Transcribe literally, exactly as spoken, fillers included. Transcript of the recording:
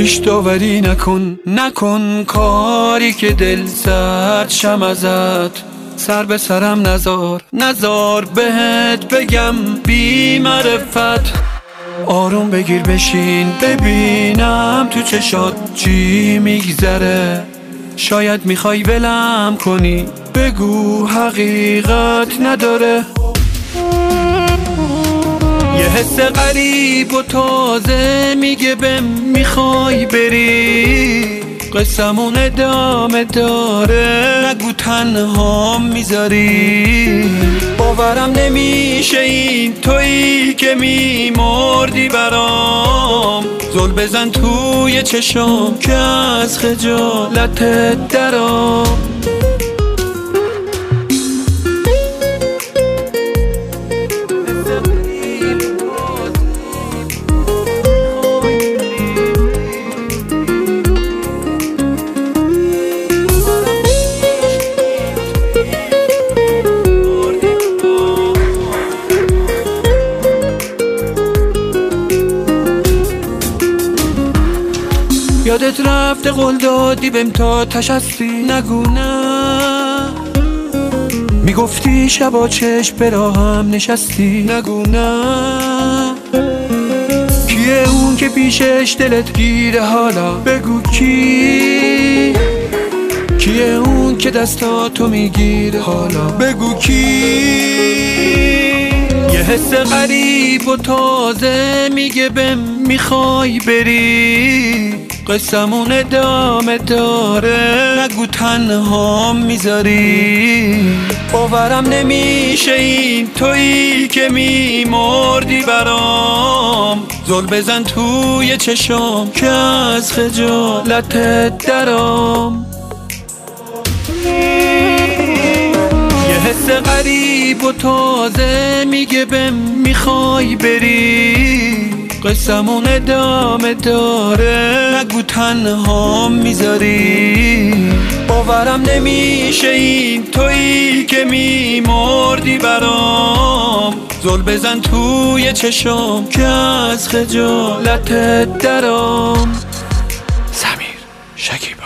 پیش داوری نکن، نکن کاری که دل سرد شم ازت. سر به سرم نزار، نزار بهت بگم بی معرفت. آروم بگیر بشین ببینم تو چشات چی میگذره. شاید میخوای ولم کنی، بگو حقیقت نداره. یه حس غریب و تازه میگه بهم میخوای بری. قصمون ادامه داره، نگو تنها میذاری. باورم نمیشه این تویی که میمردی برام. زل بزن توی چشام که از خجالتت درام. یادت رفته قول دادی بهم تا تشستی، نگو نه. میگفتی شبا چشم به راهم نشستی، نگو نه. کیه اون که پیشش دلت گیره حالا، بگو کی. کیه اون که دستاتو میگیره حالا، بگو کی. یه حس غریب و تازه میگه بهم میخوای بری. قصمون ادامه داره، نگو تنها میذاری. باورم نمیشه این تویی که میمردی برام. زل بزن توی چشام که از خجالتت درام. یه حس غریب و تازه میگه بهم میخوای بری. قصمون ادامه داره، نگو تنها میذاری. باورم نمیشه این تویی که میمردی برام. زل بزن توی چشام که از خجالتت درام. سمیر شکیب.